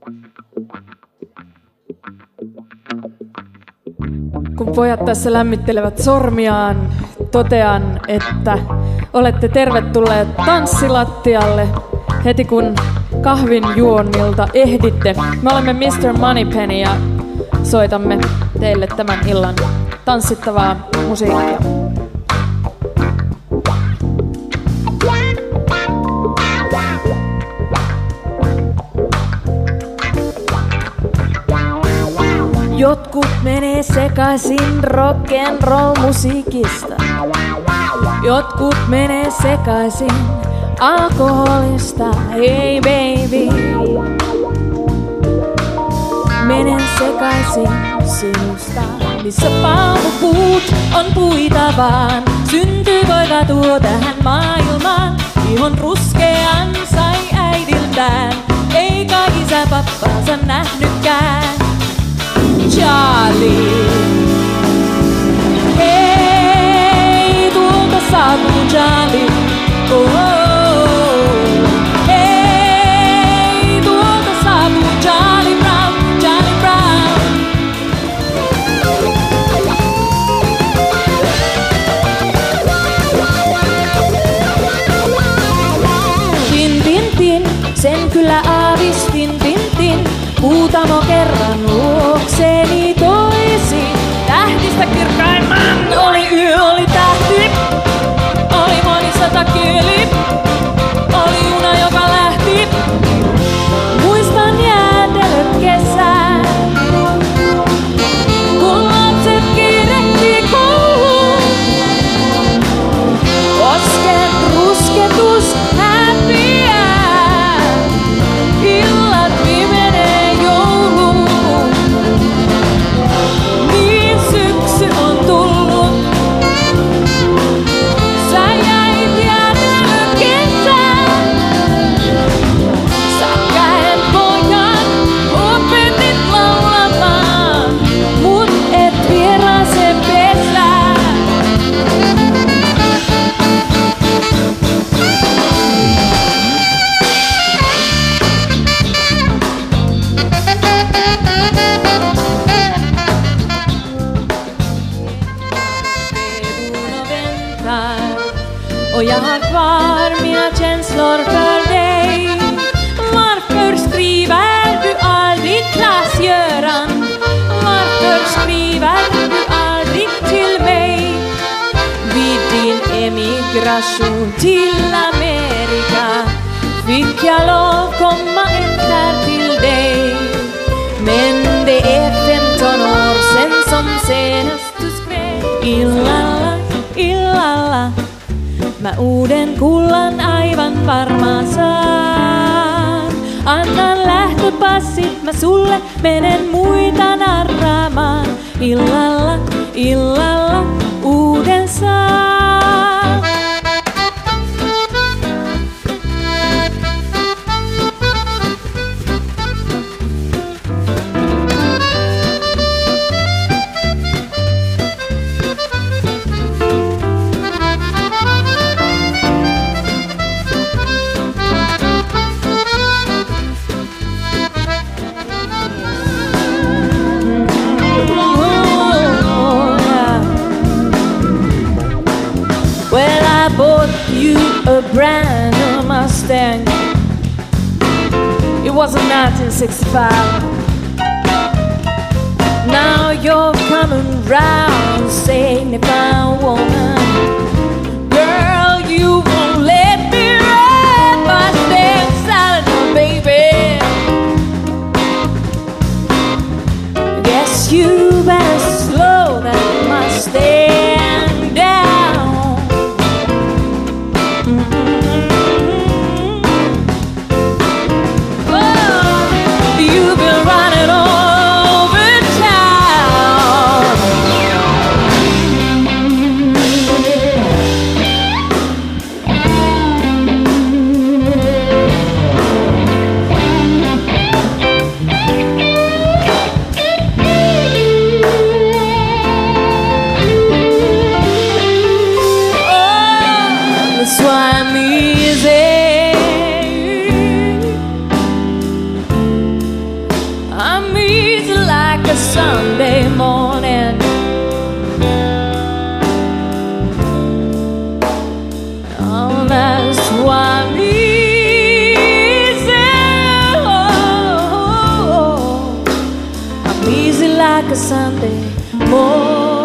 Kun pojat tässä lämmittelevät sormiaan, totean, että olette tervetulleet tanssilattialle heti kun kahvin juonnilta ehditte. Me olemme Mr. Moneypenny ja soitamme teille tämän illan tanssittavaa musiikkia. Jotkut menee sekaisin rock'n'roll musiikista. Jotkut menee sekaisin alkoholista. Hey baby, menen sekaisin sinusta. Missä palmupuut on puita vaan, syntyy poika tuo tähän maailmaan. Ihon ruskean sai äidiltään, eikä isä pappansa nähnytkään. Charlie, hei, tuolta saapuu Charlie. Oh, hei, tuolta saapuu Charlie Brown, Charlie Brown. Tin, tin, tin, sen kyllä aavistin, tin, tin. Huutamo kerran luokseni toisi. Tähtistä kirkkaimman oli yö, oli tähti. Oli monisata kieli. Oli juna, joka lähti. Muistan jäätelöt kesään, kun lapset kiirehti kouluun. Kosken rusketus häviää. Illat vimenee jouluun. Niin syksy on tullut. Sä jäit jäätelön kesään. Sä käen pojan opetit laulamaan, mut et vieraase pesään. Och jag har kvar mina känslor för dig. Varför skriver du aldrig Klas-Göran? Varför skriver du aldrig till mig? Vid din emigration till Amerika fick jag lov komma efter till dig. Men det är 15 år sen som senast du skrev. Illalla, illalla. Mä uuden kullan aivan varmaan saan. Annan lähtöpassit, mä sulle menen muita narraamaan. Illalla, illalla, uuden saan. You a brand new Mustang. It was in 1965. Now you're coming round saying if I'm a woman, girl, you won't let me ride my damn salad, baby. Guess you better slow that Mustang down. Sunday morning. Oh, that's why I'm easy. Oh, I'm easy like a Sunday morning.